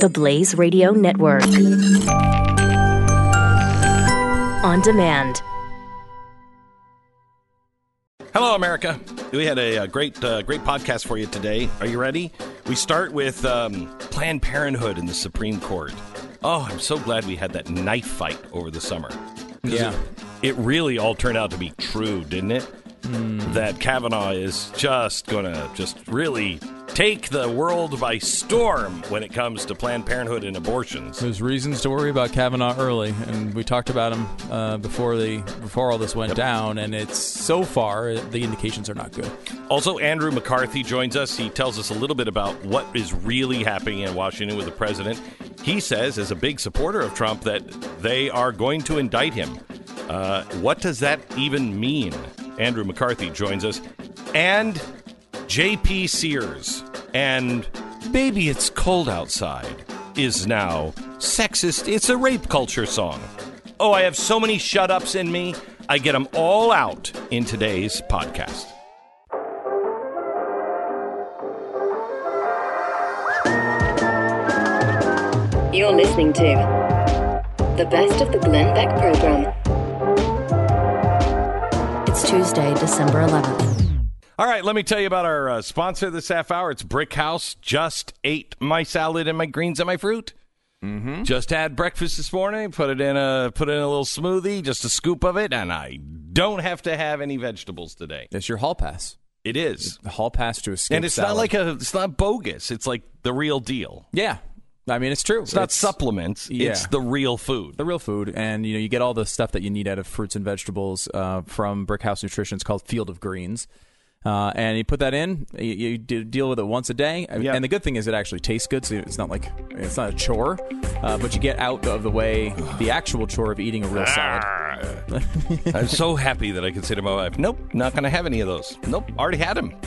the Blaze Radio Network. On demand. Hello, America. We had a great podcast for you today. Are you ready? We start with Planned Parenthood in the Supreme Court. Oh, I'm so glad we had that knife fight over the summer. Yeah. It really all turned out to be true, didn't it? That Kavanaugh is just going to really take the world by storm when it comes to Planned Parenthood and abortions. There's reasons to worry about Kavanaugh early, and we talked about him before all this went down, and it's so far the indications are not good. Also, Andrew McCarthy joins us. He tells us a little bit about what is really happening in Washington with the president. He says, as a big supporter of Trump, that they are going to indict him. What does that even mean? Andrew McCarthy joins us. And J.P. Sears and Baby It's Cold Outside is now sexist. It's a rape culture song. Oh, I have so many shut-ups in me. I get them all out in today's podcast. You're listening to the best of the Glenn Beck program. It's Tuesday, December 11th. All right, let me tell you about our sponsor this half hour. It's Brick House. Just ate my salad and my greens and my fruit. Mm-hmm. Just had breakfast this morning. Put it in a little smoothie, just a scoop of it, and I don't have to have any vegetables today. It's your hall pass. It is the hall pass to escape. And it's salad. it's not bogus. It's like the real deal. Yeah. I mean, it's true. It's not supplements. Yeah. It's the real food. The real food. And, you get all the stuff that you need out of fruits and vegetables from Brickhouse Nutrition. It's called Field of Greens. And you put that in, you deal with it once a day. Yep. And the good thing is it actually tastes good, so it's not a chore, but you get out of the way the actual chore of eating a real salad. I'm so happy that I can say to my wife, nope, not going to have any of those. Nope, already had them.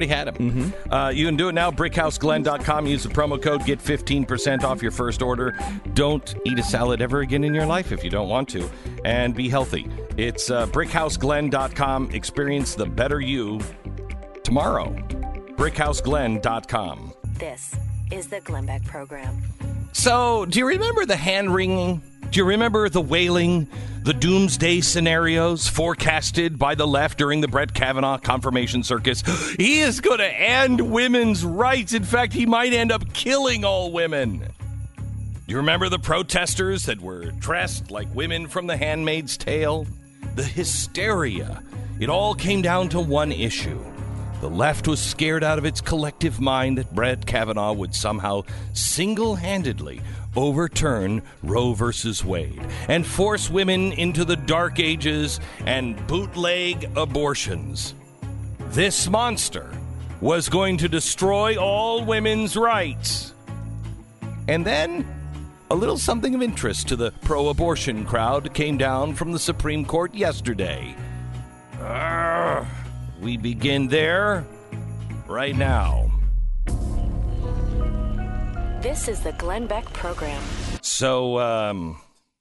Mm-hmm. You can do it now, BrickHouseGlenn.com. Use the promo code, get 15% off your first order. Don't eat a salad ever again in your life if you don't want to, and be healthy. It's BrickHouseGlenn.com. Experience the better you tomorrow. BrickHouseGlenn.com. This is the Glenn Beck program. So, do you remember the hand-wringing? Do you remember the wailing, the doomsday scenarios forecasted by the left during the Brett Kavanaugh confirmation circus? He is going to end women's rights. In fact, he might end up killing all women. Do you remember the protesters that were dressed like women from The Handmaid's Tale? The hysteria. It all came down to one issue. The left was scared out of its collective mind that Brett Kavanaugh would somehow single-handedly overturn Roe versus Wade and force women into the dark ages and bootleg abortions. This monster was going to destroy all women's rights. And then a little something of interest to the pro-abortion crowd came down from the Supreme Court yesterday. We begin there right now. This is the Glenn Beck program. So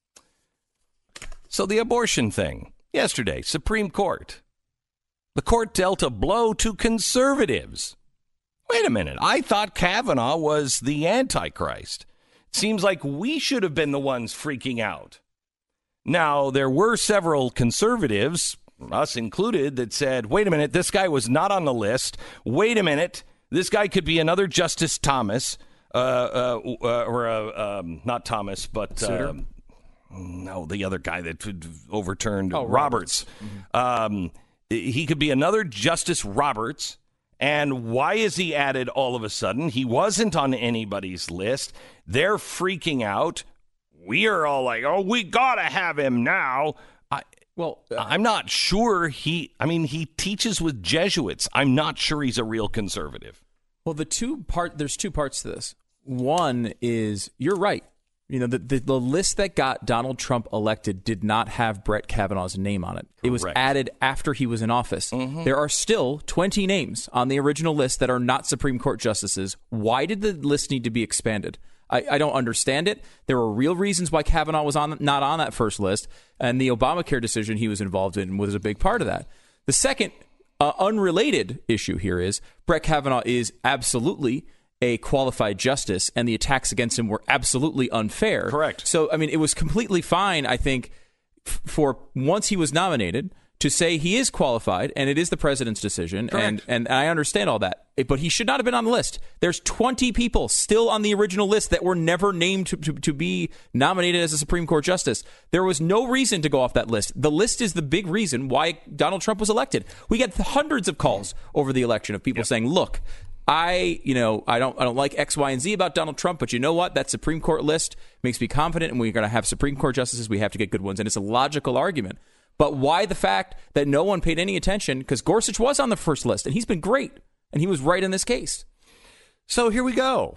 the abortion thing. Yesterday, Supreme Court. The court dealt a blow to conservatives. Wait a minute. I thought Kavanaugh was the Antichrist. It seems like we should have been the ones freaking out. Now, there were several conservatives, us included, that said, wait a minute, this guy was not on the list. Wait a minute, this guy could be another Justice Thomas, not Thomas, but no, the other guy that overturned Roberts. Mm-hmm. He could be another Justice Roberts. And why is he added all of a sudden? He wasn't on anybody's list. They're freaking out. We are all like, oh, we got to have him now. I'm not sure he teaches with Jesuits. I'm not sure he's a real conservative. Well, there's two parts to this. One is, you're right. The list that got Donald Trump elected did not have Brett Kavanaugh's name on it. It was added after he was in office. Mm-hmm. There are still 20 names on the original list that are not Supreme Court justices. Why did the list need to be expanded? I don't understand it. There were real reasons why Kavanaugh was not on that first list, and the Obamacare decision he was involved in was a big part of that. The second unrelated issue here is Brett Kavanaugh is absolutely a qualified justice, and the attacks against him were absolutely unfair. Correct. So, I mean, it was completely fine, I think, for once he was nominated to say he is qualified, and it is the president's decision, and I understand all that. But he should not have been on the list. There's 20 people still on the original list that were never named to be nominated as a Supreme Court justice. There was no reason to go off that list. The list is the big reason why Donald Trump was elected. We got hundreds of calls over the election of people saying, look, I don't like X, Y, and Z about Donald Trump, but you know what? That Supreme Court list makes me confident, and we're going to have Supreme Court justices. We have to get good ones, and it's a logical argument. But why the fact that no one paid any attention? Because Gorsuch was on the first list, and he's been great, and he was right in this case. So here we go.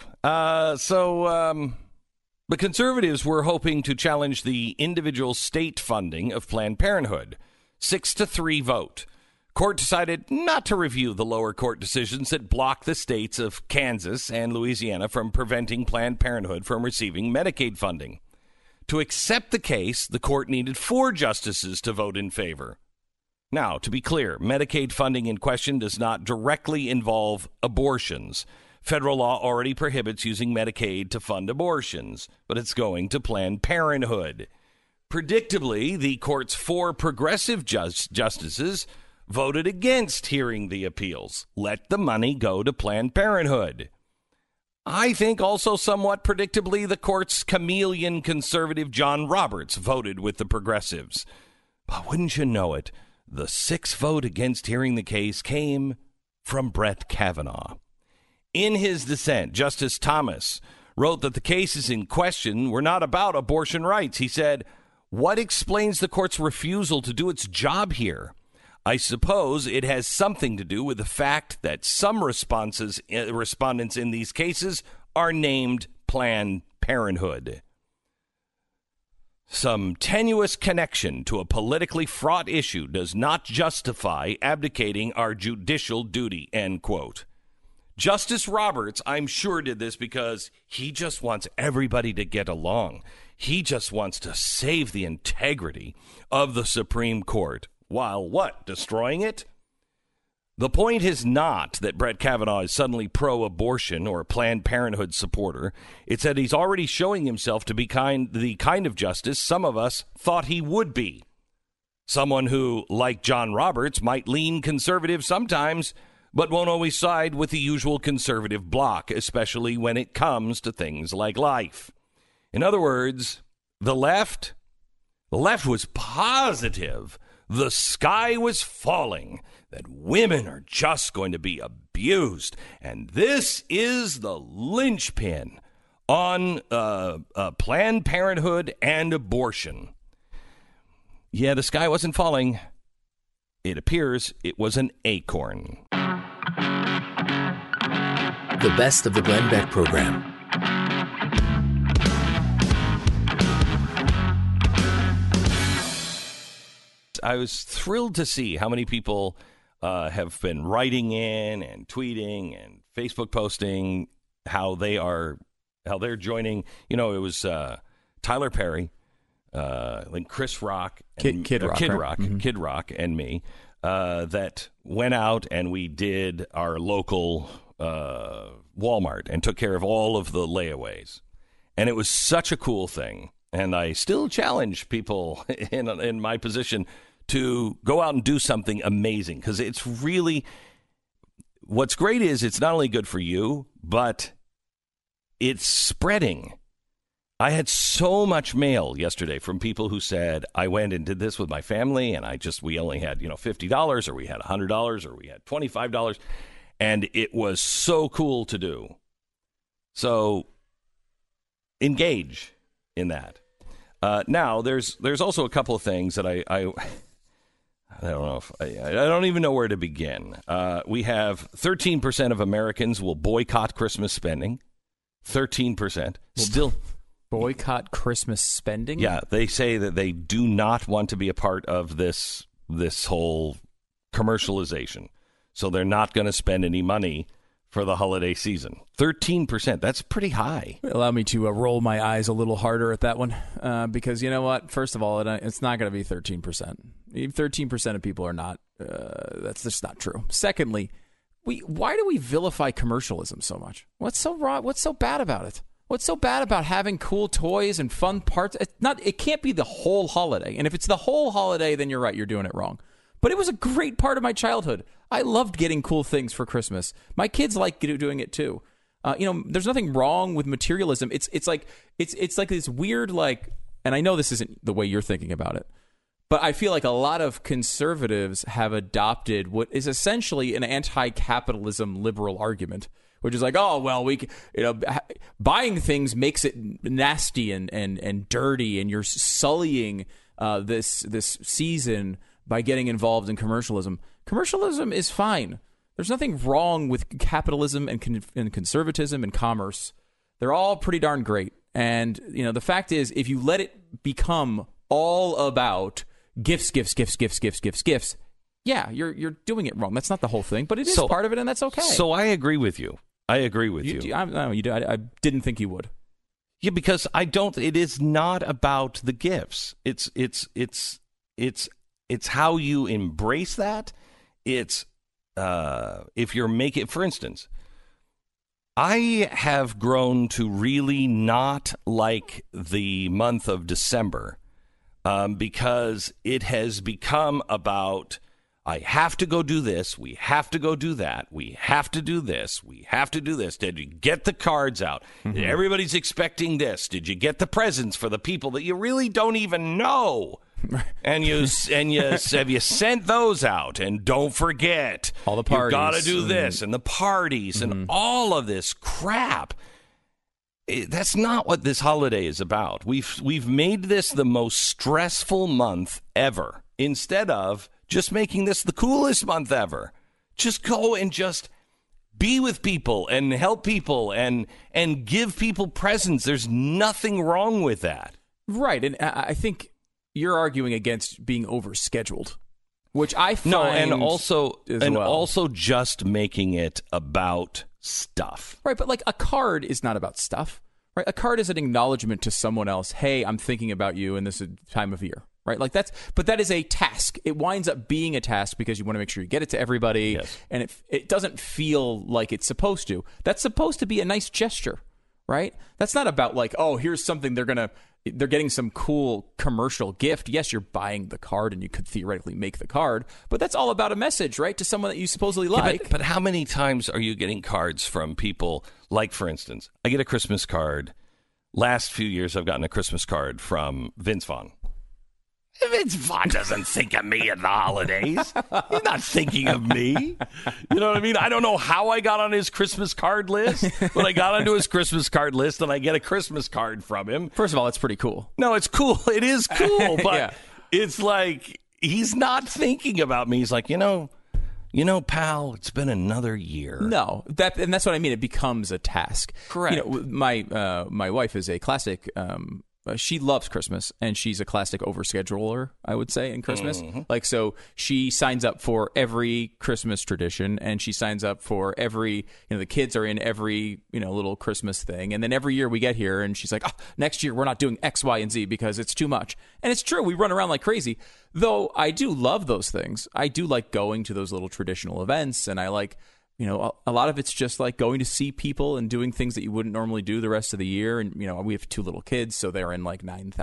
The conservatives were hoping to challenge the individual state funding of Planned Parenthood. 6-3 vote. Court decided not to review the lower court decisions that block the states of Kansas and Louisiana from preventing Planned Parenthood from receiving Medicaid funding. To accept the case, the court needed 4 justices to vote in favor. Now, to be clear, Medicaid funding in question does not directly involve abortions. Federal law already prohibits using Medicaid to fund abortions, but it's going to Planned Parenthood. Predictably, the court's 4 progressive justices voted against hearing the appeals. Let the money go to Planned Parenthood. I think also somewhat predictably, the court's chameleon conservative John Roberts voted with the progressives. But wouldn't you know it, the 6th vote against hearing the case came from Brett Kavanaugh. In his dissent, Justice Thomas wrote that the cases in question were not about abortion rights. He said, "What explains the court's refusal to do its job here? I suppose it has something to do with the fact that some respondents in these cases are named Planned Parenthood. Some tenuous connection to a politically fraught issue does not justify abdicating our judicial duty," end quote. Justice Roberts, I'm sure, did this because he just wants everybody to get along. He just wants to save the integrity of the Supreme Court. While what? Destroying it? The point is not that Brett Kavanaugh is suddenly pro-abortion or a Planned Parenthood supporter. It's that he's already showing himself to be the kind of justice some of us thought he would be. Someone who, like John Roberts, might lean conservative sometimes, but won't always side with the usual conservative bloc, especially when it comes to things like life. In other words, the left was positive the sky was falling, that women are just going to be abused. And this is the linchpin on Planned Parenthood and abortion. Yeah, the sky wasn't falling. It appears it was an acorn. The best of the Glenn Beck program. I was thrilled to see how many people have been writing in and tweeting and Facebook posting how they're joining. You know, it was Tyler Perry, like Chris Rock, and Kid Rock, right? Mm-hmm. Kid Rock, and me that went out and we did our local Walmart and took care of all of the layaways, and it was such a cool thing. And I still challenge people in my position to go out and do something amazing, because it's really, what's great is it's not only good for you, but it's spreading. I had so much mail yesterday from people who said, I went and did this with my family, and we only had, $50, or we had $100, or we had $25, and it was so cool to do. So engage in that. Now, there's also a couple of things that I don't know if I don't even know where to begin. We have 13% of Americans will boycott Christmas spending. 13%. Still boycott Christmas spending? Yeah, they say that they do not want to be a part of this whole commercialization. So they're not going to spend any money for the holiday season. 13%. That's pretty high. Allow me to roll my eyes a little harder at that one, because you know what? First of all, it's not going to be 13%. 13% of people are not. That's just not true. Secondly, why do we vilify commercialism so much? What's so wrong? What's so bad about it? What's so bad about having cool toys and fun parts? It can't be the whole holiday. And if it's the whole holiday, then you're right. You're doing it wrong. But it was a great part of my childhood. I loved getting cool things for Christmas. My kids like doing it too. There's nothing wrong with materialism. It's like this weird, like, and I know this isn't the way you're thinking about it, but I feel like a lot of conservatives have adopted what is essentially an anti-capitalism liberal argument, which is like, oh, well, buying things makes it nasty and dirty, and you're sullying this season by getting involved in commercialism. Commercialism is fine. There's nothing wrong with capitalism and conservatism and commerce. They're all pretty darn great. And, the fact is, if you let it become all about gifts, yeah, you're doing it wrong. That's not the whole thing, but it is part of it, and that's okay. So I agree with you. I didn't think you would. Yeah, because it is not about the gifts. It's how you embrace that. It's if you're making, for instance, I have grown to really not like the month of December because it has become about, I have to go do this, we have to go do that, we have to do this, we have to do this. Did you get the cards out? Mm-hmm. Everybody's expecting this. Did you get the presents for the people that you really don't even know? And you have you sent those out? And don't forget, all the parties. You got to do this and the parties and all of this crap. That's not what this holiday is about. We've made this the most stressful month ever instead of just making this the coolest month ever. Just go and just be with people and help people and give people presents. There's nothing wrong with that. Right. And I think you're arguing against being overscheduled, which I find also just making it about stuff. Right, but like a card is not about stuff. Right? A card is an acknowledgement to someone else, hey, I'm thinking about you in this time of year. Right? Like but that is a task. It winds up being a task because you want to make sure you get it to everybody. Yes. And it doesn't feel like it's supposed to. That's supposed to be a nice gesture, right? That's not about like, oh, here's something they're getting some cool commercial gift. Yes, you're buying the card and you could theoretically make the card, but that's all about a message, right? To someone that you supposedly like. Yeah, but how many times are you getting cards from people? Like, for instance, I get a Christmas card. Last few years, I've gotten a Christmas card from Vince Vaughn. Vince Vaughn doesn't think of me at the holidays. He's not thinking of me. You know what I mean? I don't know how I got on his Christmas card list, but I got onto his Christmas card list and I get a Christmas card from him. First of all, it's pretty cool. No, it's cool. It is cool, but yeah. It's like he's not thinking about me. He's like, pal, it's been another year. No, and that's what I mean. It becomes a task. Correct. My wife is a classic. She loves Christmas, and she's a classic overscheduler, I would say, in Christmas. Mm-hmm. Like, so she signs up for every Christmas tradition, and she signs up for every, the kids are in every, little Christmas thing. And then every year we get here, and she's like, oh, next year we're not doing X, Y, and Z because it's too much. And it's true. We run around like crazy. Though I do love those things. I do like going to those little traditional events, and I like... a lot of it's just like going to see people and doing things that you wouldn't normally do the rest of the year. And, we have 2 little kids, so they're in like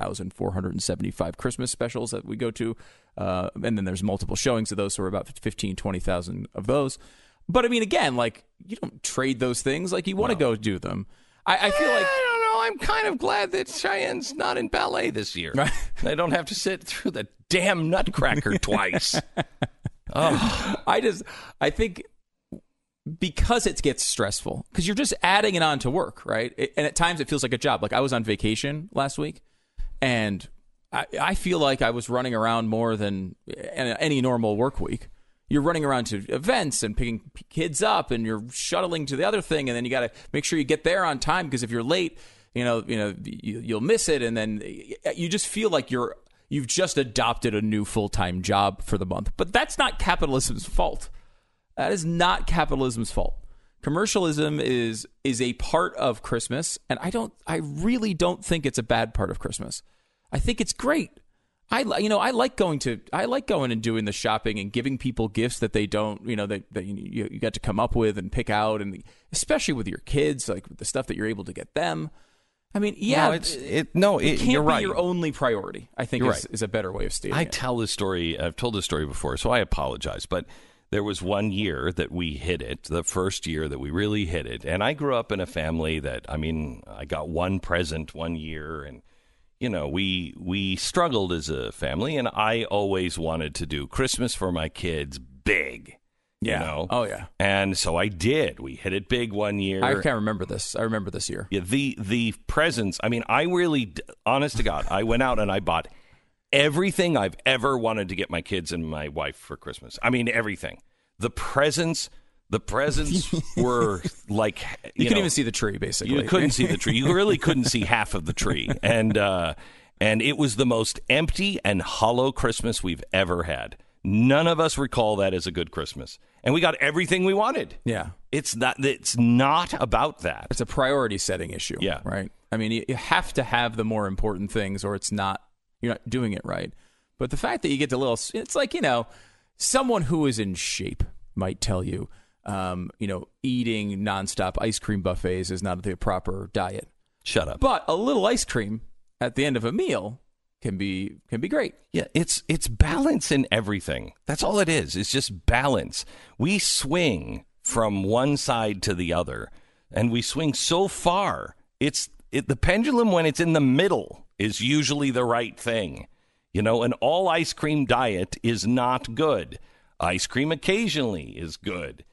9,475 Christmas specials that we go to. And then there's multiple showings of those, so we're about 15, 20,000 of those. But I mean, again, like you don't trade those things. Like you want to go do them. I feel like... I don't know. I'm kind of glad that Cheyenne's not in ballet this year. Right. I don't have to sit through the damn Nutcracker twice. Oh. I think... because it gets stressful, because you're just adding it on to work, right? And at times it feels like a job. Like I was on vacation last week, and I feel like I was running around more than any normal work week. You're running around to events and picking kids up, and you're shuttling to the other thing, and then you got to make sure you get there on time, because if you're late, you'll miss it, and then you just feel like you've just adopted a new full-time job for the month. But that's not capitalism's fault. That is not capitalism's fault. Commercialism is a part of Christmas, and I really don't think it's a bad part of Christmas. I think it's great. I like going and doing the shopping and giving people gifts that they don't, that you got to come up with and pick out, and especially with your kids, like the stuff that you're able to get them. I mean, yeah, it can't you're right. be your only priority, I think is a better way of stating it. I've told this story before, so I apologize, but there was one year that we hit it, the first year that we really hit it, and I grew up in a family that, I got one present one year, and we struggled as a family, and I always wanted to do Christmas for my kids big. Yeah. Oh, yeah. And so I did. We hit it big one year. I can't remember this. I remember this year. Yeah, the presents. I really, honest to God, I went out and I bought everything I've ever wanted to get my kids and my wife for Christmas. Everything. The presents were like... You couldn't even see the tree, basically. You couldn't see the tree. You really couldn't see half of the tree. And it was the most empty and hollow Christmas we've ever had. None of us recall that as a good Christmas. And we got everything we wanted. Yeah. It's not about that. It's a priority setting issue. Yeah. Right? You have to have the more important things, or you're not doing it right. But the fact that you get it's like, someone who is in shape might tell you, eating nonstop ice cream buffets is not the proper diet. Shut up. But a little ice cream at the end of a meal can be great. Yeah, it's balance in everything. That's all it is. It's just balance. We swing from one side to the other, and we swing so far. The pendulum, when it's in the middle, is usually the right thing. An all ice cream diet is not good. Ice cream occasionally is good.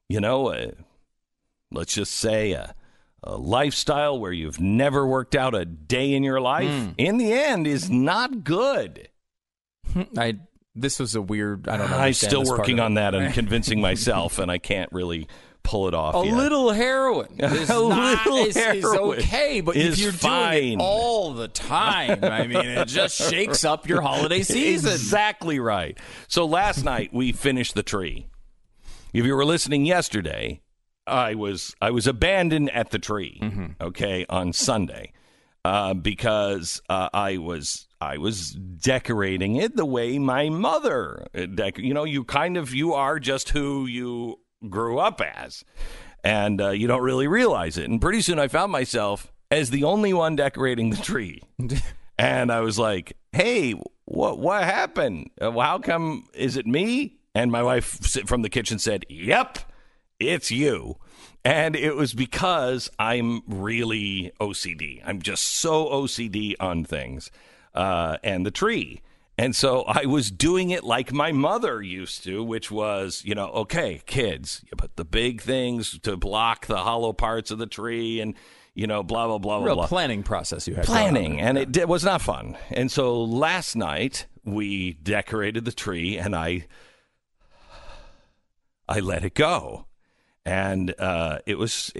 Let's just say a lifestyle where you've never worked out a day in your life, in the end, is not good. This was a weird, I don't know. I'm still working on that and convincing myself, and I can't really pull it off yet. Little heroin is okay, but if you're doing it all the time, it just shakes up your holiday season. Exactly right. So last night, we finished the tree. If you were listening yesterday, I was abandoned at the tree, okay, on Sunday, because I was decorating it the way my mother, you are just who you grew up as, and you don't really realize it. And pretty soon I found myself as the only one decorating the tree, and I was like, "Hey, what happened? How come? Is it me?" And my wife from the kitchen said, "Yep. It's you." And it was because I'm really OCD. I'm just so OCD on things and the tree. And so I was doing it like my mother used to, which was, okay, kids, you put the big things to block the hollow parts of the tree and, blah, blah, blah, Real blah. Planning process you had. Planning, and it was not fun. And so last night we decorated the tree, and I let it go. And it was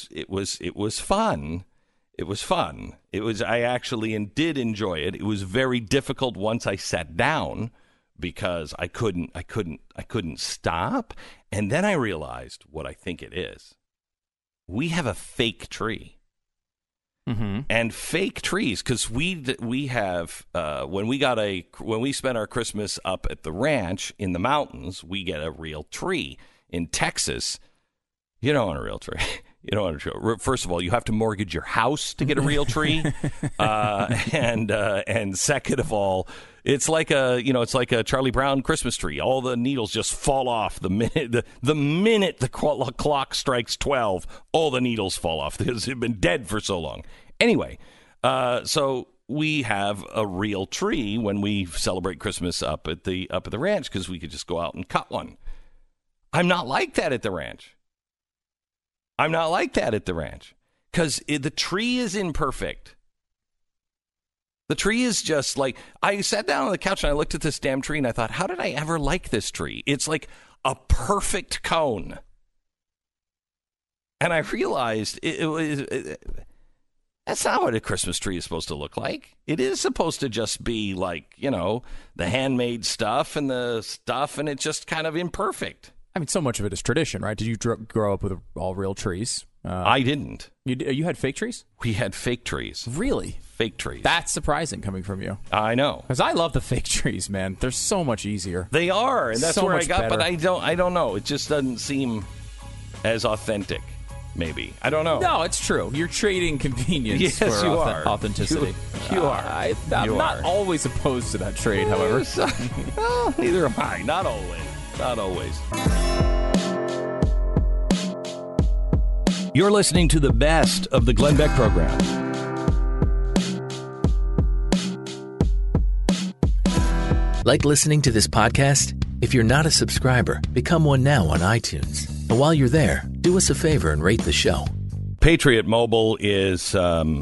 fun. It was fun. I actually did enjoy it. It was very difficult once I sat down because I couldn't stop. And then I realized what I think it is. We have a fake tree. Mm-hmm. And fake trees, because we have when we spend our Christmas up at the ranch in the mountains, we get a real tree. In Texas, you don't want a real tree. You don't want a tree. First of all, you have to mortgage your house to get a real tree, and second of all, it's like a Charlie Brown Christmas tree. All the needles just fall off the minute the clock strikes 12. All the needles fall off because they've been dead for so long. Anyway, so we have a real tree when we celebrate Christmas up at the ranch because we could just go out and cut one. I'm not like that at the ranch. Because the tree is imperfect. The tree is just like, I sat down on the couch and I looked at this damn tree and I thought, how did I ever like this tree? It's like a perfect cone. And I realized that's not what a Christmas tree is supposed to look like. It is supposed to just be like, the handmade stuff, and it's just kind of imperfect. So much of it is tradition, right? Did you grow up with all real trees? I didn't. You had fake trees? We had fake trees. Really? Fake trees. That's surprising coming from you. I know. Because I love the fake trees, man. They're so much easier. They are, and that's so where I much got. better. But I don't know. It just doesn't seem as authentic. Maybe I don't know. No, it's true. You're trading convenience Yes, for you are. authenticity. You are. I'm not always opposed to that trade, however. Well, neither am I. Not always. Not always. You're listening to the best of the Glenn Beck program. Like listening to this podcast? If you're not a subscriber, become one now on iTunes. And while you're there, do us a favor and rate the show. Patriot Mobile is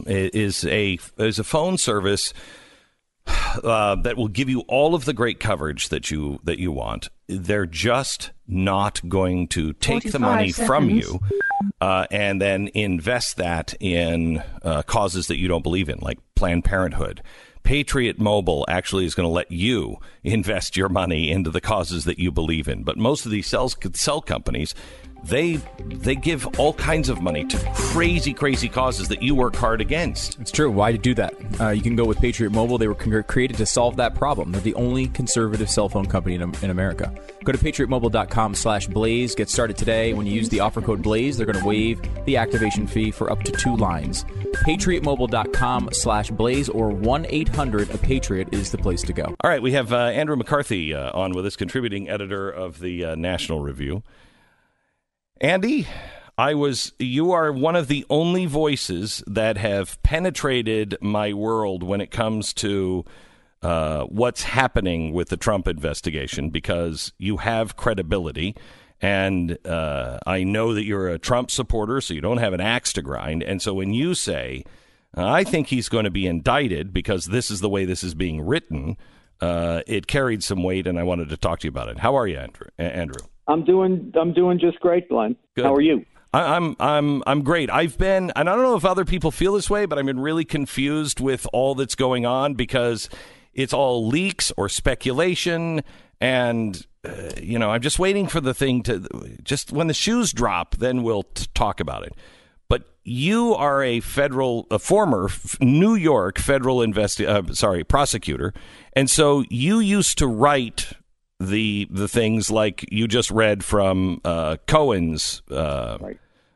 a phone service that will give you all of the great coverage that you want. They're just not going to take the money from you and then invest that in causes that you don't believe in, like Planned Parenthood. Patriot Mobile actually is going to let you invest your money into the causes that you believe in. But most of these cell companies, they give all kinds of money to crazy causes that you work hard against. It's true. Why do that? You can go with Patriot Mobile. They were created to solve that problem. They're the only conservative cell phone company in America. Go to patriotmobile.com/blaze. Get started today. When you use the offer code BLAZE, they're going to waive the activation fee for up to 2 lines. patriotmobile.com/blaze or 1-800-A-PATRIOT is the place to go. All right, we have Andrew McCarthy on with us, contributing editor of the National Review. Andy, you are one of the only voices that have penetrated my world when it comes to what's happening with the Trump investigation, because you have credibility. And I know that you're a Trump supporter, so you don't have an axe to grind. And so when you say, I think he's going to be indicted because this is the way this is being written, it carried some weight, and I wanted to talk to you about it. How are you, Andrew? I'm doing just great, Glenn. Good. How are you? I'm great. I've been, and I don't know if other people feel this way, but I've been really confused with all that's going on because it's all leaks or speculation, and I'm just waiting for the thing to just when the shoes drop, then we'll talk about it. But you are a former New York federal prosecutor, and so you used to write the things like you just read from Cohen's right.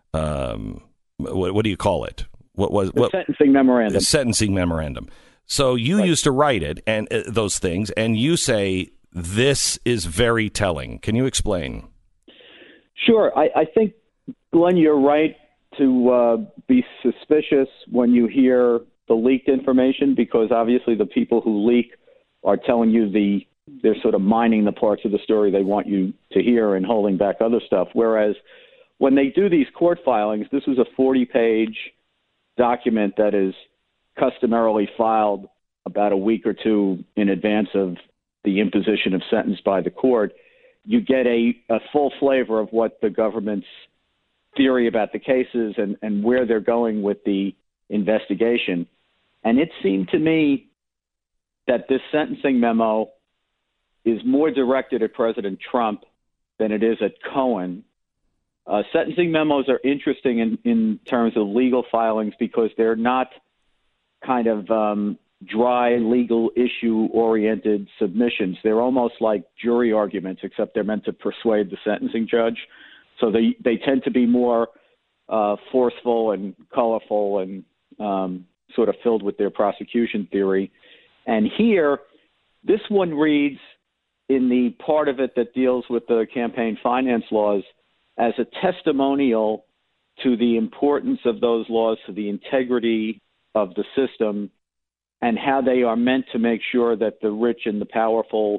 What do you call it? Sentencing memorandum. Sentencing memorandum. So you right. used to write it and those things, and you say this is very telling. Can you explain? Sure. I think, Glenn, you're right to be suspicious when you hear the leaked information, because obviously the people who leak are telling you they're sort of mining the parts of the story they want you to hear and holding back other stuff. Whereas when they do these court filings, this was a 40-page document that is customarily filed about a week or two in advance of the imposition of sentence by the court. You get a full flavor of what the government's theory about the case is and where they're going with the investigation. And it seemed to me that this sentencing memo is more directed at President Trump than it is at Cohen. Sentencing memos are interesting in terms of legal filings because they're not kind of dry legal issue-oriented submissions. They're almost like jury arguments, except they're meant to persuade the sentencing judge. So they tend to be more forceful and colorful and sort of filled with their prosecution theory. And here, this one reads, in the part of it that deals with the campaign finance laws, as a testimonial to the importance of those laws to the integrity of the system and how they are meant to make sure that the rich and the powerful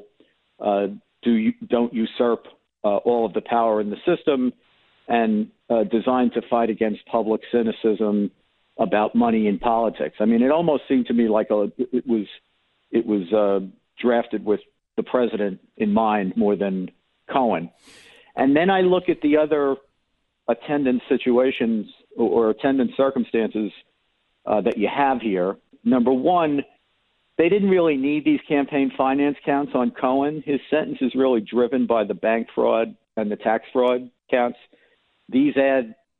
don't usurp all of the power in the system, and designed to fight against public cynicism about money in politics. I mean, it almost seemed to me like it was drafted with the president in mind more than Cohen. And then I look at the other attendant situations or attendant circumstances that you have here. Number one, they didn't really need these campaign finance counts on Cohen. His sentence is really driven by the bank fraud and the tax fraud counts. These add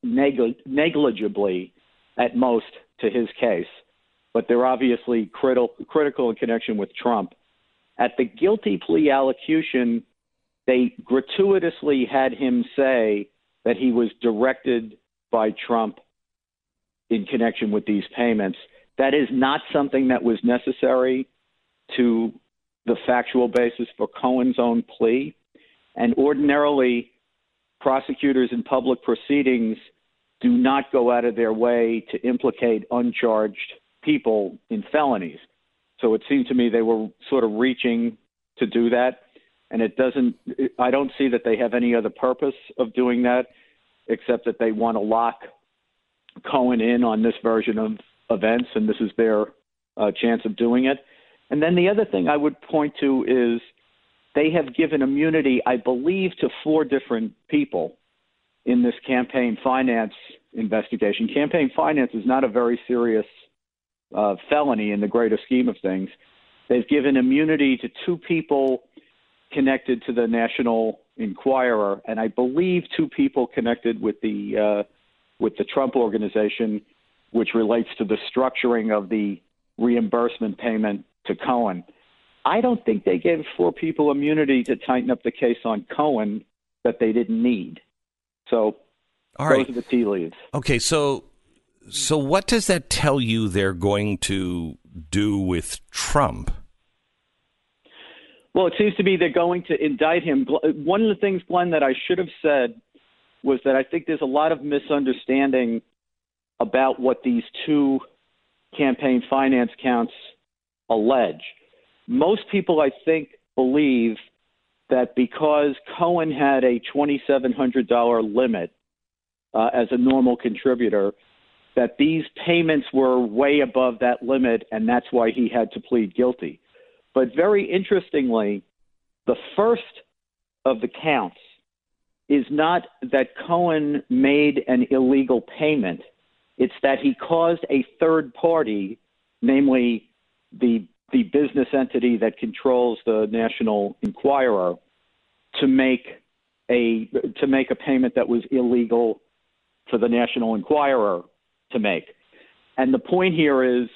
negligibly at most to his case, but they're obviously critical in connection with Trump. At the guilty plea allocution, they gratuitously had him say that he was directed by Trump in connection with these payments. That is not something that was necessary to the factual basis for Cohen's own plea. And ordinarily, prosecutors in public proceedings do not go out of their way to implicate uncharged people in felonies. So it seemed to me they were sort of reaching to do that. And I don't see that they have any other purpose of doing that except that they want to lock Cohen in on this version of events, and this is their chance of doing it. And then the other thing I would point to is they have given immunity, I believe, to 4 different people in this campaign finance investigation. Campaign finance is not a very serious felony in the greater scheme of things. They've given immunity to 2 people connected to the National Enquirer, and I believe 2 people connected with the Trump Organization, which relates to the structuring of the reimbursement payment to Cohen. I don't think they gave 4 people immunity to tighten up the case on Cohen that they didn't need. So those are the tea leaves. Okay, so what does that tell you they're going to do with Trump? Well, it seems to me they're going to indict him. One of the things, Glenn, that I should have said was that I think there's a lot of misunderstanding about what these 2 campaign finance counts allege. Most people, I think, believe that because Cohen had a $2,700 limit as a normal contributor, that these payments were way above that limit, and that's why he had to plead guilty. But very interestingly, the first of the counts is not that Cohen made an illegal payment. It's that he caused a third party, namely the business entity that controls the National Enquirer, to make a payment that was illegal for the National Enquirer to make. And the point here is,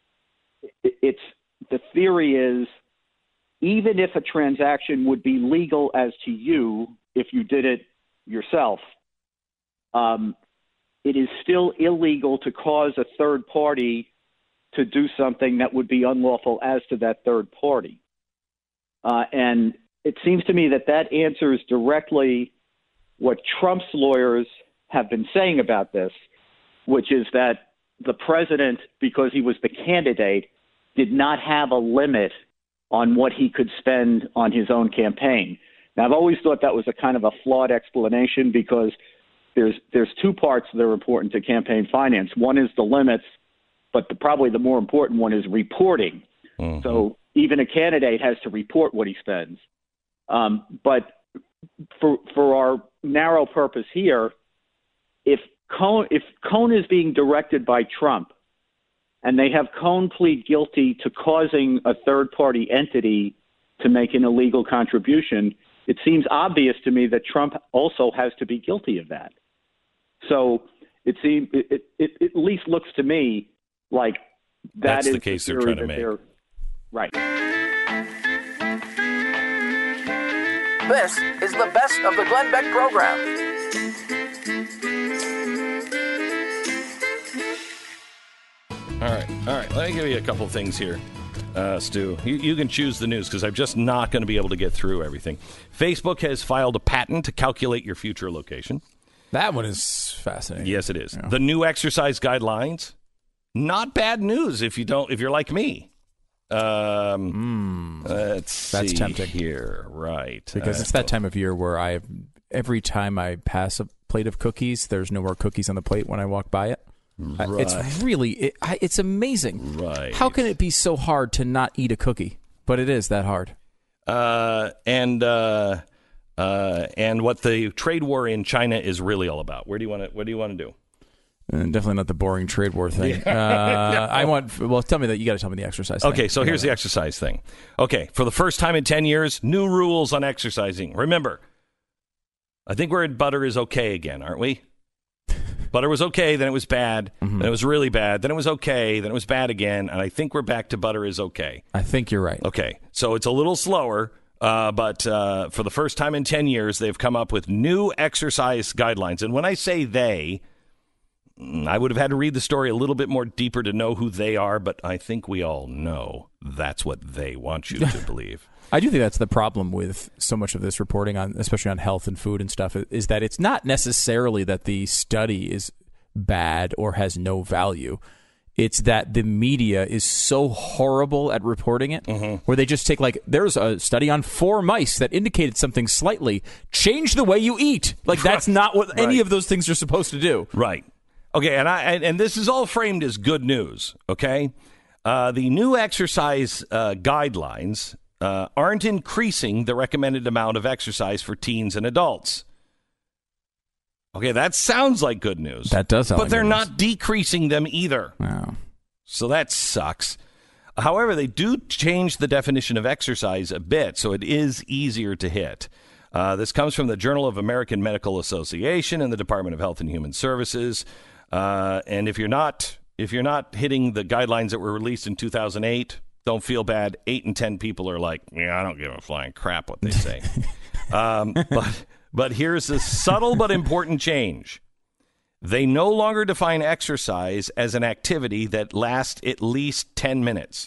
the theory is, even if a transaction would be legal as to you if you did it yourself, it is still illegal to cause a third party to do something that would be unlawful as to that third party. And it seems to me that answers directly what Trump's lawyers have been saying about this, which is that the president, because he was the candidate, did not have a limit on what he could spend on his own campaign. Now, I've always thought that was a kind of a flawed explanation because there's 2 parts that are important to campaign finance. One is the limits, but probably the more important one is reporting. Mm-hmm. So even a candidate has to report what he spends. But for our narrow purpose here, if Cohen is being directed by Trump and they have Cohen plead guilty to causing a third-party entity to make an illegal contribution, it seems obvious to me that Trump also has to be guilty of that. So it at least looks to me like that's the case they're trying to make. Right. This is the best of the Glenn Beck program. All right. Let me give you a couple things here, Stu. You can choose the news because I'm just not going to be able to get through everything. Facebook has filed a patent to calculate your future location. That one is fascinating. Yes, it is. Yeah. The new exercise guidelines, not bad news if you're like me. Let's see. That's tempting here, right? Because it's that time of year where every time I pass a plate of cookies, there's no more cookies on the plate when I walk by it. Right. It's really, it's amazing. Right. How can it be so hard to not eat a cookie? But it is that hard. And what the trade war in China is really all about. What do you want to do? Definitely not the boring trade war thing. Tell me that. You got to tell me the exercise thing. Okay, so here's the exercise thing. Okay, for the first time in 10 years, new rules on exercising. Remember, I think we're at butter is okay again, aren't we? Butter was okay, then it was bad, then it was really bad, then it was okay, then it was bad again, and I think we're back to butter is okay. I think you're right. Okay, so it's a little slower, but for the first time in 10 years, they've come up with new exercise guidelines. And when I say they, I would have had to read the story a little bit more deeper to know who they are, but I think we all know that's what they want you to believe. I do think that's the problem with so much of this reporting on, especially on health and food and stuff, is that it's not necessarily that the study is bad or has no value. It's that the media is so horrible at reporting it, where they just take, like, there's a study on 4 mice that indicated something slightly. Change the way you eat. Like, that's not what any of those things are supposed to do. Right. Okay, and this is all framed as good news, okay? The new exercise guidelines aren't increasing the recommended amount of exercise for teens and adults. Okay, that sounds like good news. That does sound like good news. But they're not decreasing them either. Wow. So that sucks. However, they do change the definition of exercise a bit, so it is easier to hit. This comes from the Journal of American Medical Association and the Department of Health and Human Services. And if you're not hitting the guidelines that were released in 2008, don't feel bad. 8 in 10 people are like, yeah, I don't give a flying crap what they say. But here's a subtle but important change. They no longer define exercise as an activity that lasts at least 10 minutes.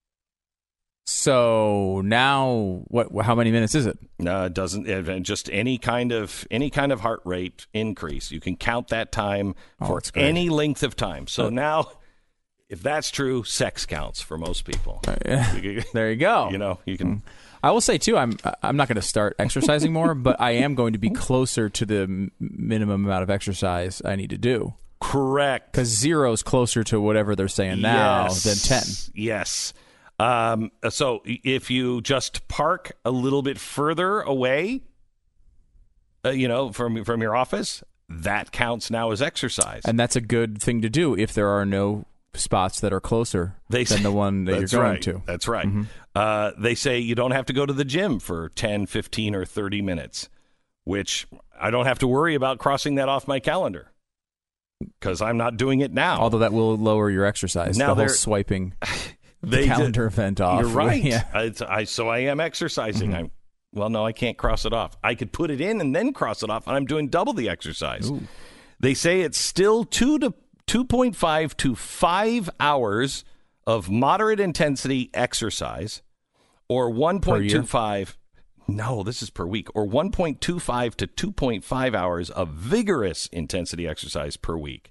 So now, how many minutes is it? It doesn't. Just any kind of heart rate increase. You can count that time for any length of time. So now, if that's true, sex counts for most people. There you go. You can. I will say too, I'm not going to start exercising more, but I am going to be closer to the minimum amount of exercise I need to do. Correct. Because 0 is closer to whatever they're saying now than 10. Yes. So if you just park a little bit further away, from your office, that counts now as exercise. And that's a good thing to do if there are no spots that are closer than the one that you're going to. That's right. Mm-hmm. They say you don't have to go to the gym for 10, 15, or 30 minutes, which I don't have to worry about crossing that off my calendar because I'm not doing it now. Although that will lower your exercise, the whole swiping the calendar event off. You're right. Yeah. So I am exercising. Mm-hmm. No, I can't cross it off. I could put it in and then cross it off, and I'm doing double the exercise. Ooh. They say it's still 2.5 to 5 hours of moderate intensity exercise, or 1.25. No, this is per week, or 1.25 to 2.5 hours of vigorous intensity exercise per week.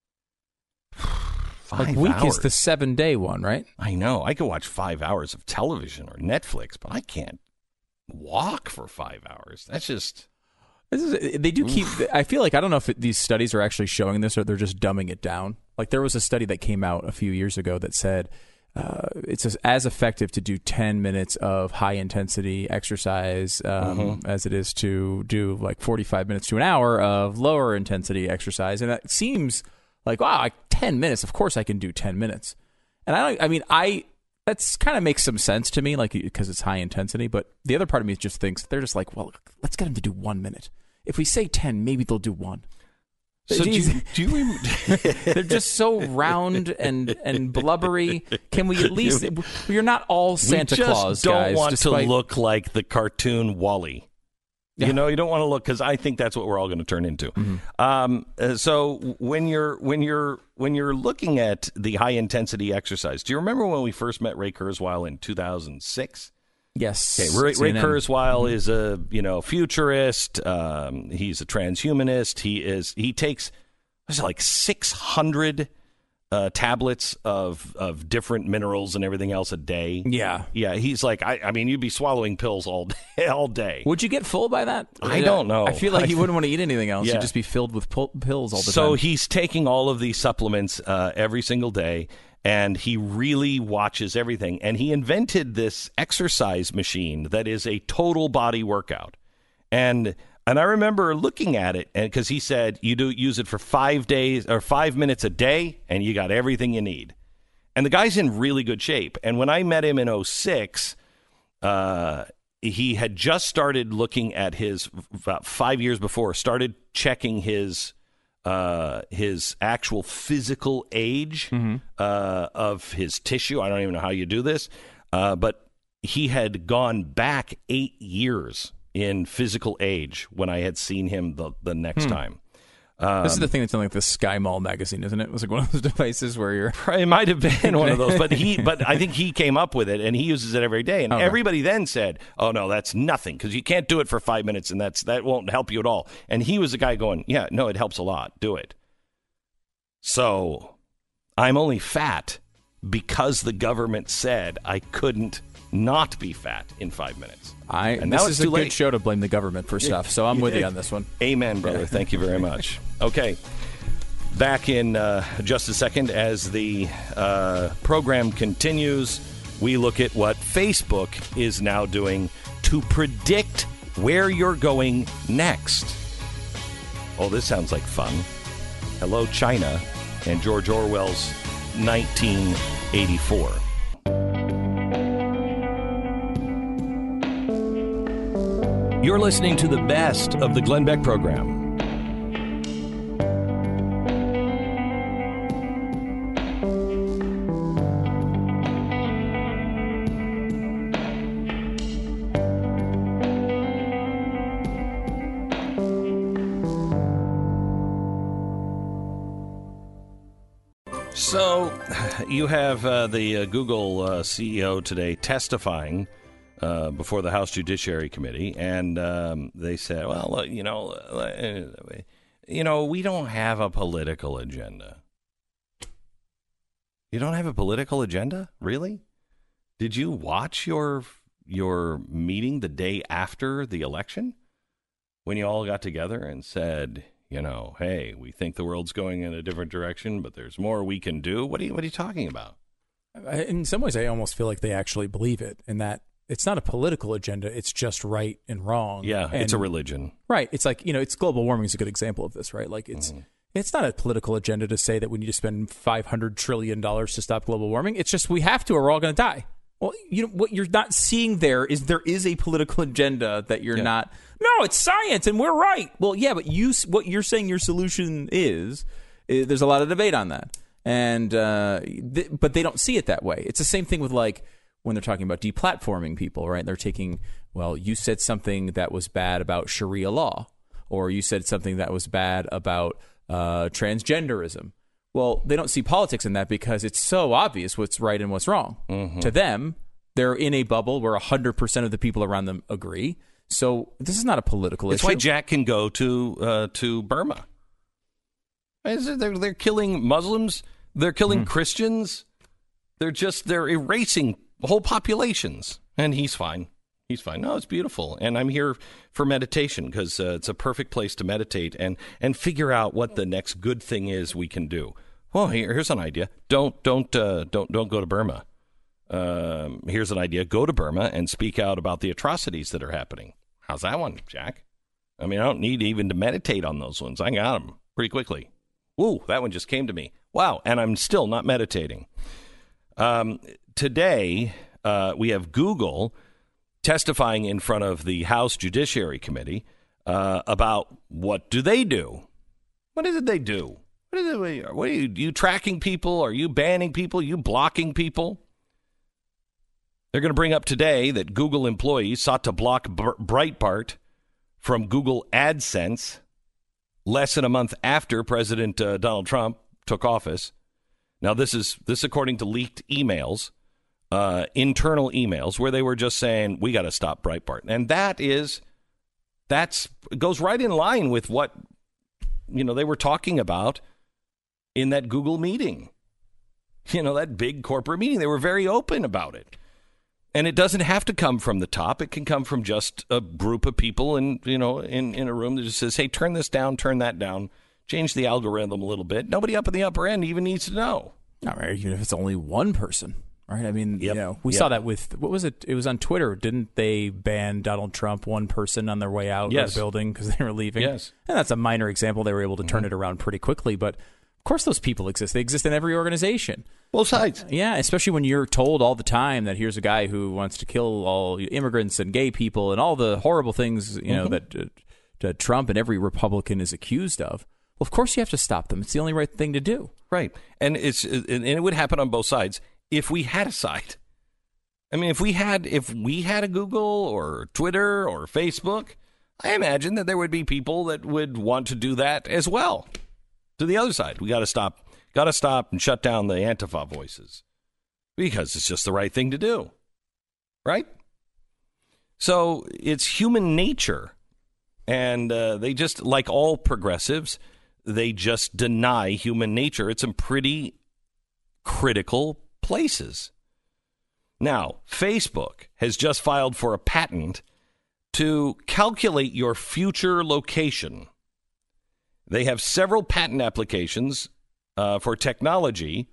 5 week hours. Is the 7-day one, right? I know. I could watch 5 hours of television or Netflix, but I can't walk for 5 hours. That's just. They do keep. I feel like I don't know if these studies are actually showing this or they're just dumbing it down. Like there was a study that came out a few years ago that said it's as effective to do 10 minutes of high intensity exercise as it is to do like 45 minutes to an hour of lower intensity exercise, and that seems like, wow, like 10 minutes. Of course, I can do 10 minutes, and that's kind of makes some sense to me, like because it's high intensity. But the other part of me just thinks they're just like, well, let's get them to do 1 minute. If we say 10, maybe they'll do 1. So do you they're just so round and blubbery. Can we at least? You're not all Santa Claus, guys. We don't want to look like the cartoon Wall-E. Yeah. You don't want to look, because I think that's what we're all going to turn into. Mm-hmm. So when you're looking at the high intensity exercise, do you remember when we first met Ray Kurzweil in 2006? Yes. Okay, Ray Kurzweil is a futurist. He's a transhumanist. He takes like 600 tablets of different minerals and everything else a day. Yeah. He's like, I mean, you'd be swallowing pills all day. Would you get full by that? I don't know. I feel like you wouldn't want to eat anything else. You'd just be filled with pills all the time. So he's taking all of these supplements every single day, and he really watches everything. And he invented this exercise machine that is a total body workout. And I remember looking at it, and because he said you use it for 5 days or 5 minutes a day, and you got everything you need. And the guy's in really good shape. And when I met him in 2006, he had just started looking at about 5 years before, started checking his his actual physical age of his tissue. I don't even know how you do this, but he had gone back 8 years in physical age when I had seen him the next time. This is the thing that's in like the Sky Mall magazine, isn't it? It was like one of those devices where you're... It might have been one of those, but I think he came up with it, and he uses it every day. And everybody then said, oh, no, that's nothing, because you can't do it for 5 minutes, and that won't help you at all. And he was the guy going, yeah, no, it helps a lot. Do it. So I'm only fat because the government said I couldn't not be fat in 5 minutes. This is a good show to blame the government for stuff, so I'm with you on this one. Amen, brother. Thank you very much. Okay. Back in just a second as the program continues, we look at what Facebook is now doing to predict where you're going next. Oh, this sounds like fun. Hello, China, and George Orwell's 1984. You're listening to the best of the Glenn Beck program. So, you have the Google CEO today testifying before the House Judiciary Committee, and they said, well, we don't have a political agenda. You don't have a political agenda? Really? Did you watch your meeting the day after the election when you all got together and said, hey, we think the world's going in a different direction, but there's more we can do? What are you talking about? In some ways, I almost feel like they actually believe it, in that it's not a political agenda. It's just right and wrong. Yeah, it's a religion. Right. It's like, it's global warming is a good example of this, right? Like it's not a political agenda to say that we need to spend $500 trillion to stop global warming. It's just we have to or we're all going to die. Well, what you're not seeing there is a political agenda that you're not. No, it's science and we're right. Well, yeah, but what you're saying your solution is there's a lot of debate on that. And but they don't see it that way. It's the same thing with like when they're talking about deplatforming people, right? They're taking, well, you said something that was bad about Sharia law, or you said something that was bad about transgenderism. Well, they don't see politics in that because it's so obvious what's right and what's wrong. Mm-hmm. To them, they're in a bubble where 100% of the people around them agree. So this is not a political issue. It's why Jack can go to Burma. They're killing Muslims. They're killing Christians. They're erasing whole populations. And he's fine. He's fine. No, it's beautiful. And I'm here for meditation because it's a perfect place to meditate and figure out what the next good thing is we can do. Well, here's an idea. Don't go to Burma. Here's an idea. Go to Burma and speak out about the atrocities that are happening. How's that one, Jack? I mean, I don't need even to meditate on those ones. I got them pretty quickly. Ooh, that one just came to me. Wow, and I'm still not meditating. Today, we have Google testifying in front of the House Judiciary Committee about what do they do? What is it they do? What are you tracking people? Are you banning people? Are you blocking people? They're going to bring up today that Google employees sought to block Breitbart from Google AdSense less than a month after President Donald Trump took office. Now, this according to leaked emails, internal emails, where they were just saying, we got to stop Breitbart. And that goes right in line with what, they were talking about in that Google meeting. That big corporate meeting. They were very open about it. And it doesn't have to come from the top. It can come from just a group of people in a room that just says, hey, turn this down, turn that down, change the algorithm a little bit. Nobody up in the upper end even needs to know. All right, even if it's only one person, right? I mean, we saw that with, what was it? It was on Twitter. Didn't they ban Donald Trump, one person on their way out of the building because they were leaving? Yes. And that's a minor example. They were able to turn it around pretty quickly. But of course those people exist. They exist in every organization. Both sides. Yeah, especially when you're told all the time that here's a guy who wants to kill all immigrants and gay people and all the horrible things, that Trump and every Republican is accused of. Well, of course you have to stop them. It's the only right thing to do. Right. And it would happen on both sides if we had a side. I mean, if we had a Google or Twitter or Facebook, I imagine that there would be people that would want to do that as well. To the other side, we got to stop and shut down the Antifa voices because it's just the right thing to do. Right? So it's human nature. And they just, like all progressives, they just deny human nature at some pretty critical places. Now, Facebook has just filed for a patent to calculate your future location. They have several patent applications for technology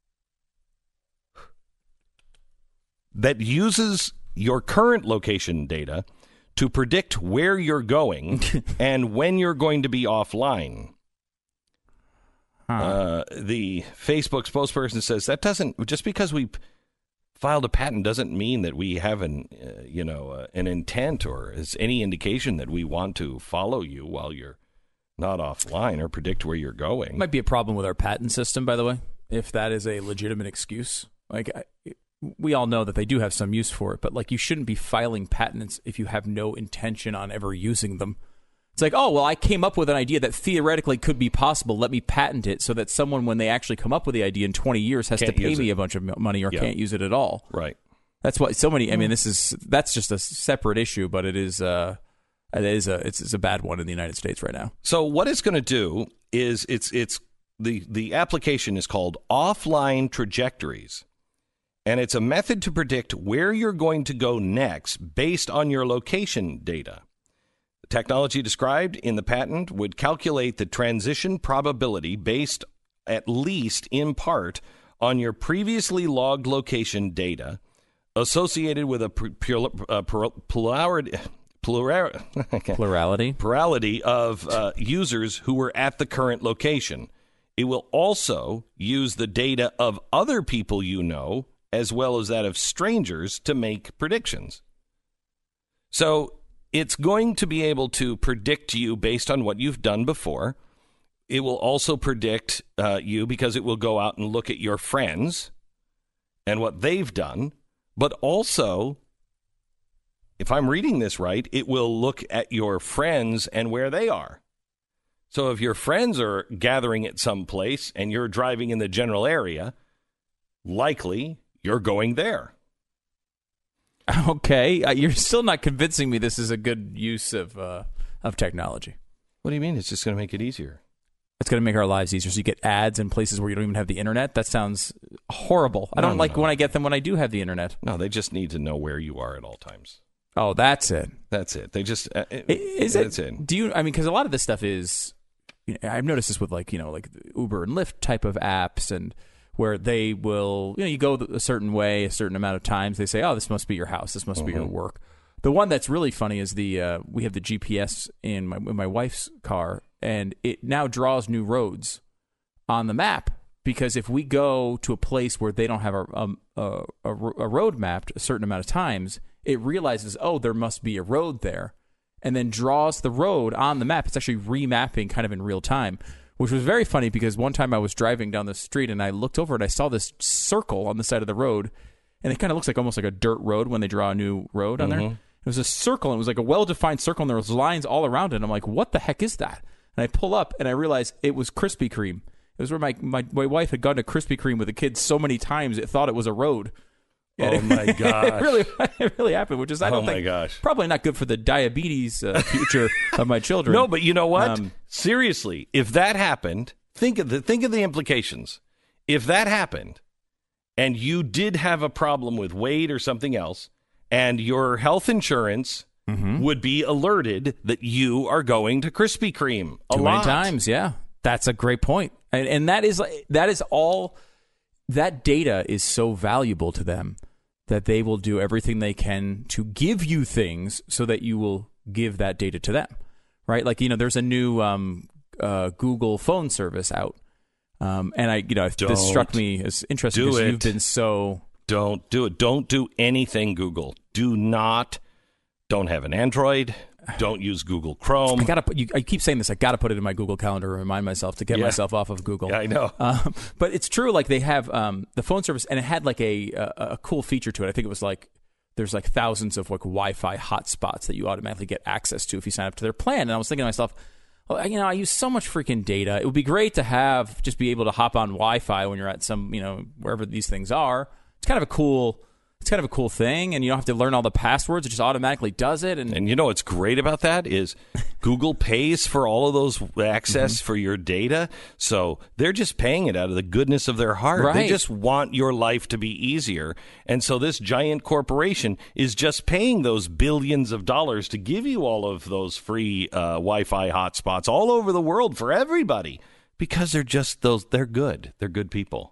that uses your current location data to predict where you're going and when you're going to be offline. The Facebook spokesperson says that doesn't, just because we filed a patent doesn't mean that we have an intent or is any indication that we want to follow you while you're not offline or predict where you're going. Might be a problem with our patent system, by the way, if that is a legitimate excuse. Like, we all know that they do have some use for it, but like, you shouldn't be filing patents if you have no intention on ever using them. It's like, oh, well, I came up with an idea that theoretically could be possible. Let me patent it so that someone, when they actually come up with the idea in 20 years, has to pay me a bunch of money or can't use it at all. Right. That's why so many. I mean, that's just a separate issue, but it's a bad one in the United States right now. So what it's going to do is the application is called Offline Trajectories, and it's a method to predict where you're going to go next based on your location data. The technology described in the patent would calculate the transition probability based at least in part on your previously logged location data associated with a plurality of users who were at the current location. It will also use the data of other people you know, as well as that of strangers, to make predictions. So it's going to be able to predict you based on what you've done before. It will also predict you because it will go out and look at your friends and what they've done. But also, if I'm reading this right, it will look at your friends and where they are. So if your friends are gathering at some place and you're driving in the general area, likely you're going there. Okay, you're still not convincing me this is a good use of technology. What do you mean? It's just going to make it easier. It's going to make our lives easier. So you get ads in places where you don't even have the internet. That sounds horrible. I don't like when I get them when I do have the internet. No, they just need to know where you are at all times. Oh, that's it. That's it. They just that's it. Do you? I mean, because a lot of this stuff is. I've noticed this with like Uber and Lyft type of apps, and where they will, you go a certain way a certain amount of times. They say, oh, this must be your house. This must be your work. The one that's really funny is we have the GPS in my wife's car, and it now draws new roads on the map, because if we go to a place where they don't have a road mapped a certain amount of times, it realizes, oh, there must be a road there, and then draws the road on the map. It's actually remapping kind of in real time, which was very funny, because one time I was driving down the street and I looked over and I saw this circle on the side of the road, and it kind of looks like almost like a dirt road when they draw a new road on there. It was a circle, and it was like a well-defined circle, and there was lines all around it. And I'm like, what the heck is that? And I pull up, and I realize it was Krispy Kreme. It was where my wife had gone to Krispy Kreme with the kids so many times it thought it was a road. Oh my gosh! It really happened, which is I don't think probably not good for the diabetes future of my children. No, but you know what? Seriously, if that happened, think of the implications. If that happened, and you did have a problem with weight or something else, and your health insurance would be alerted that you are going to Krispy Kreme too many times. Yeah, that's a great point, and that is all. That data is so valuable to them that they will do everything they can to give you things so that you will give that data to them, right? Like, there's a new Google phone service out, and this struck me as interesting because you've been so... Don't do it. Don't do anything Google. Don't have an Android. Don't use Google Chrome. I keep saying this. I got to put it in my Google Calendar to remind myself to get myself off of Google. Yeah, I know. But it's true. Like they have the phone service, and it had like a cool feature to it. I think it was like there's like thousands of like Wi-Fi hotspots that you automatically get access to if you sign up to their plan. And I was thinking to myself, I use so much freaking data. It would be great to have just be able to hop on Wi-Fi when you're at some, wherever these things are. It's kind of a cool thing, and you don't have to learn all the passwords. It just automatically does it. And you know what's great about that is Google pays for all of those access for your data, so they're just paying it out of the goodness of their heart. Right. They just want your life to be easier, and so this giant corporation is just paying those billions of dollars to give you all of those free Wi-Fi hotspots all over the world for everybody because they're just they're good. They're good people.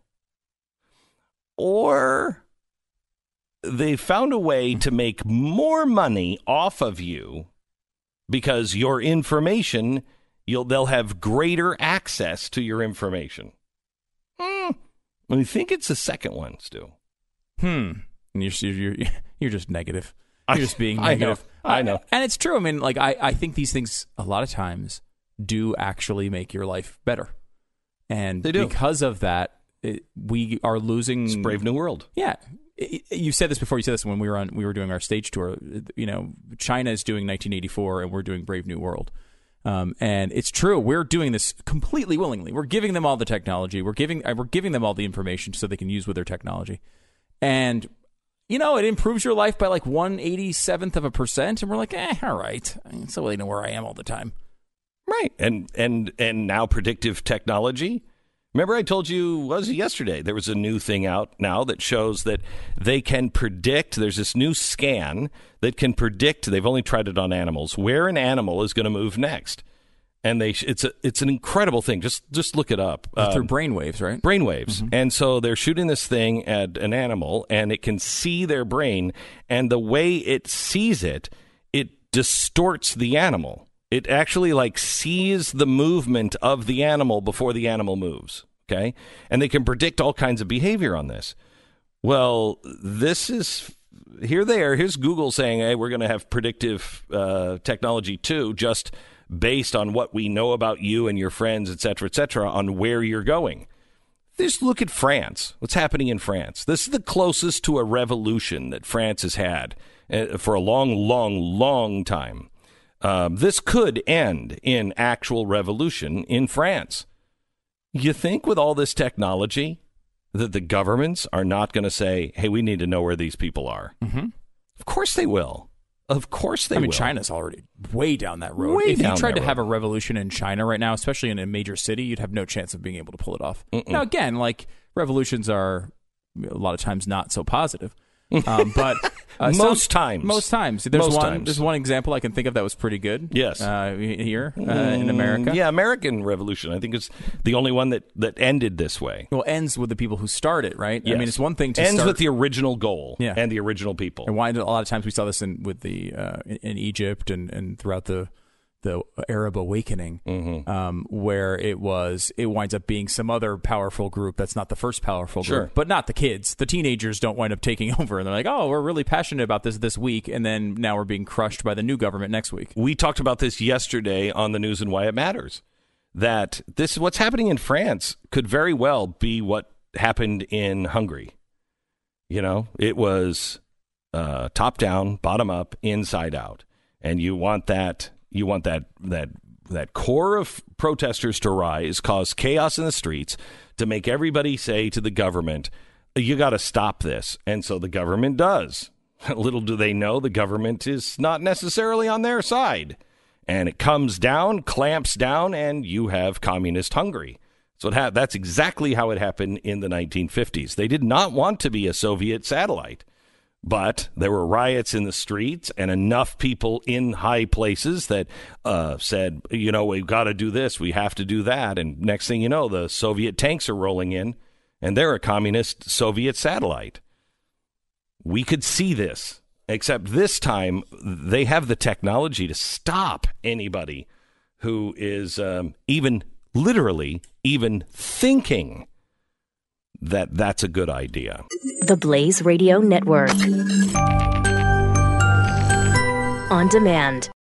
Or they found a way to make more money off of you because your information, they'll have greater access to your information. I think it's the second one, Stu. And you're just negative. You're just being negative. I know. And it's true. I mean, like I think these things a lot of times do actually make your life better. And they do. Because of that, we are losing. It's a brave new world. Yeah. You said this before. You said this when we were doing our stage tour. China is doing 1984, and we're doing Brave New World. And it's true. We're doing this completely willingly. We're giving them all the technology. We're giving them all the information so they can use with their technology. And it improves your life by like 1/87%. And we're like, all right. So they know where I am all the time. Right. And now predictive technology. Remember I told you, was it yesterday, there was a new thing out now that shows that they can predict, there's this new scan that can predict, they've only tried it on animals, where an animal is going to move next. And it's an incredible thing. Just look it up. Through brainwaves, right? Brainwaves. Mm-hmm. And so they're shooting this thing at an animal, and it can see their brain, and the way it sees it, it distorts the animal. It actually sees the movement of the animal before the animal moves, okay? And they can predict all kinds of behavior on this. Well, here's Google saying, hey, we're going to have predictive technology too, just based on what we know about you and your friends, et cetera, on where you're going. Just look at France. What's happening in France? This is the closest to a revolution that France has had for a long, long, long time. This could end in actual revolution in France. You think with all this technology that the governments are not going to say, hey, we need to know where these people are? Mm-hmm. Of course they will. Of course they will. China's already way down that road. If you tried to have a revolution in China right now, especially in a major city, you'd have no chance of being able to pull it off. Now, again, revolutions are a lot of times not so positive. But most times. There's one example I can think of that was pretty good. Yes, here in America. Yeah, American Revolution. I think it's the only one that ended this way. Well, ends with the people who start it, right? Yes. I mean, it's one thing to ends with the original goal and the original people. And a lot of times we saw this in Egypt and throughout the Arab awakening, where it winds up being some other powerful group that's not the first powerful group, but not the kids. The teenagers don't wind up taking over, and they're like, oh, we're really passionate about this week, and then now we're being crushed by the new government next week. We talked about this yesterday on the News and Why It Matters, that what's happening in France could very well be what happened in Hungary. It was top down, bottom up, inside out, and you want that core of protesters to rise, cause chaos in the streets, to make everybody say to the government, you got to stop this. And so the government does. Little do they know the government is not necessarily on their side. And it comes down, clamps down, and you have communist Hungary. So that's exactly how it happened in the 1950s. They did not want to be a Soviet satellite. But there were riots in the streets and enough people in high places that said, we've got to do this. We have to do that. And next thing you know, the Soviet tanks are rolling in, and they're a communist Soviet satellite. We could see this, except this time they have the technology to stop anybody who is even thinking that that's a good idea. The Blaze Radio Network. On demand.